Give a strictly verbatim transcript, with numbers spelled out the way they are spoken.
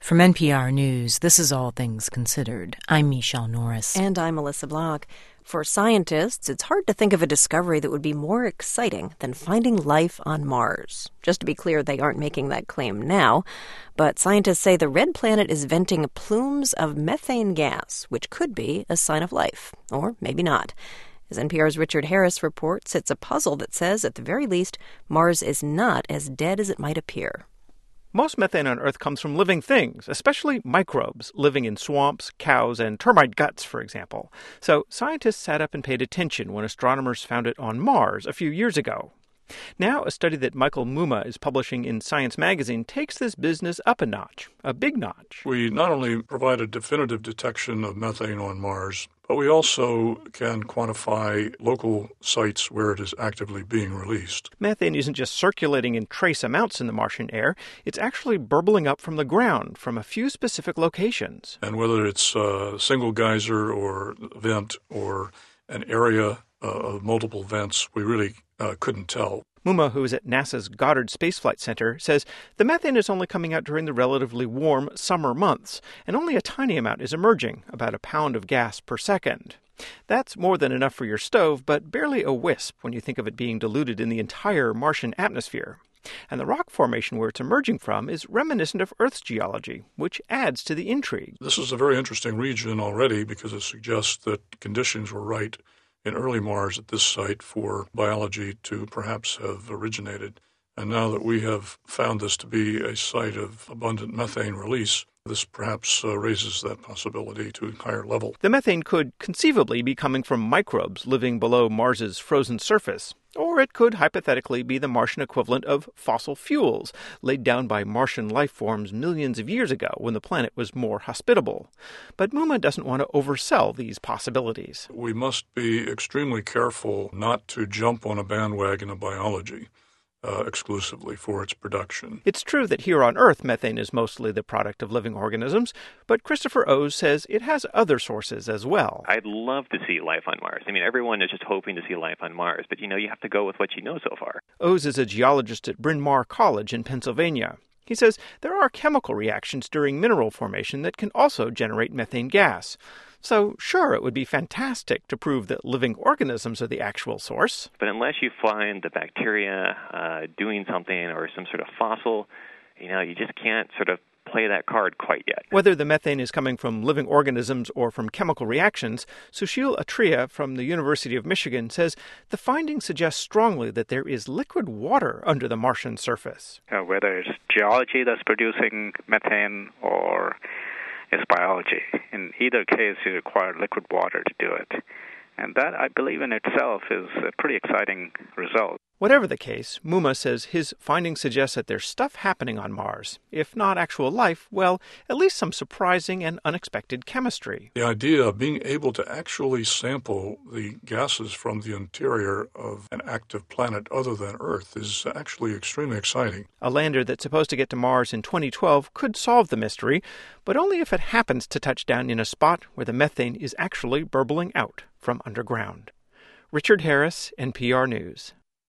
From N P R News, this is All Things Considered. I'm Michelle Norris. And I'm Melissa Block. For scientists, it's hard to think of a discovery that would be more exciting than finding life on Mars. Just to be clear, they aren't making that claim now. But scientists say the red planet is venting plumes of methane gas, which could be a sign of life. Or maybe not. As N P R's Richard Harris reports, it's a puzzle that says, at the very least, Mars is not as dead as it might appear. Most methane on Earth comes from living things, especially microbes living in swamps, cows, and termite guts, for example. So scientists sat up and paid attention when astronomers found it on Mars a few years ago. Now, a study that Michael Mumma is publishing in Science magazine takes this business up a notch, a big notch. We not only provide a definitive detection of methane on Mars, but we also can quantify local sites where it is actively being released. Methane isn't just circulating in trace amounts in the Martian air, it's actually burbling up from the ground from a few specific locations. And whether it's a single geyser or vent or an area uh, of multiple vents, we really uh, couldn't tell. Mumma, who is at NASA's Goddard Space Flight Center, says the methane is only coming out during the relatively warm summer months, and only a tiny amount is emerging, about a pound of gas per second. That's more than enough for your stove, but barely a wisp when you think of it being diluted in the entire Martian atmosphere. And the rock formation where it's emerging from is reminiscent of Earth's geology, which adds to the intrigue. This is a very interesting region already because it suggests that conditions were right in early Mars at this site for biology to perhaps have originated. And now that we have found this to be a site of abundant methane release, this perhaps uh, raises that possibility to a higher level. The methane could conceivably be coming from microbes living below Mars's frozen surface. Or it could hypothetically be the Martian equivalent of fossil fuels, laid down by Martian life forms millions of years ago when the planet was more hospitable. But Mumma doesn't want to oversell these possibilities. We must be extremely careful not to jump on a bandwagon of biology uh, exclusively for its production. It's true that here on Earth, methane is mostly the product of living organisms, but Christopher Oz says it has other sources as well. I'd love to see life on Mars. I mean, everyone is just hoping to see life on Mars, but, you know, you have to go with what you know so far. Oz is a geologist at Bryn Mawr College in Pennsylvania. He says there are chemical reactions during mineral formation that can also generate methane gas. So, sure, it would be fantastic to prove that living organisms are the actual source. But unless you find the bacteria uh, doing something or some sort of fossil, you know, you just can't sort of play that card quite yet. Whether the methane is coming from living organisms or from chemical reactions, Sushil Atria from the University of Michigan says the findings suggest strongly that there is liquid water under the Martian surface. Uh, whether it's geology that's producing methane or it's biology. In either case, you require liquid water to do it. And that, I believe in itself, is a pretty exciting result. Whatever the case, Mumma says his findings suggest that there's stuff happening on Mars. If not actual life, well, at least some surprising and unexpected chemistry. The idea of being able to actually sample the gases from the interior of an active planet other than Earth is actually extremely exciting. A lander that's supposed to get to Mars in twenty twelve could solve the mystery, but only if it happens to touch down in a spot where the methane is actually burbling out from underground. Richard Harris, N P R News.